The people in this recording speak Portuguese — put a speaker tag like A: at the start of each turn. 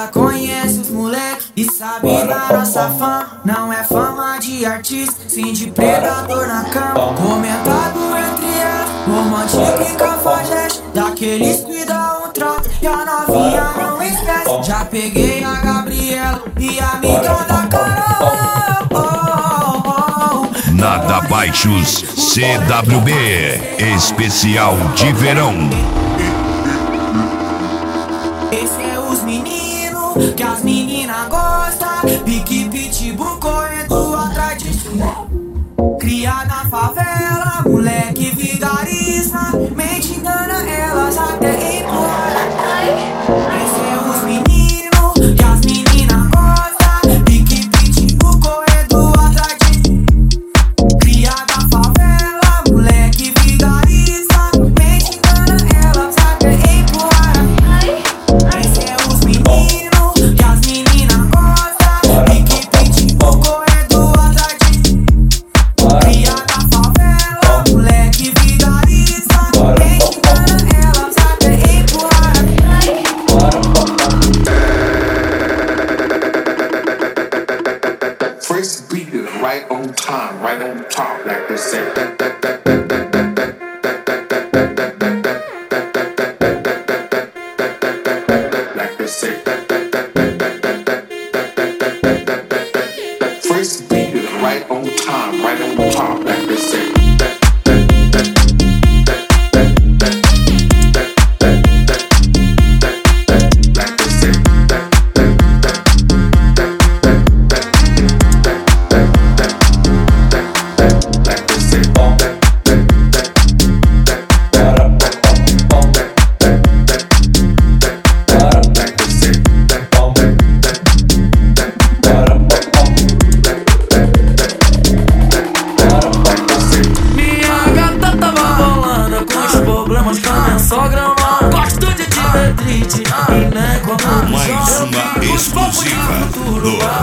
A: ela conhece os moleque e sabe da nossa fama. Não é fama de artista, sim de predador na cama. Comentado entre elas, romântico e cafajeste, daqueles que dá um trote e a novinha não esquece. Já peguei a Gabriela e a amiga da Carol.
B: Nada Baixos CWB especial de verão.
A: Esse é os meninos que as meninas gostam. Pique pitbull correndo atrás de cima. Cria na favela, moleque vigarista. Mente engana elas até empurrar. Esse é os meninos que as meninas gostam. Pique pitbull correndo atrás de cima. Cria na favela, moleque vigarista. Mente engana elas até empurrar. Esse é os meninos que as meninas gostam. Pique pitbull correndo atrás de cima. Cria na favela, moleque vigarista. Mente engana elas até empurrar.
C: First beat is right on time, right on top, like they say. Like they say. First beat is right on time, right on top, like they say.
B: Mais uma exclusiva do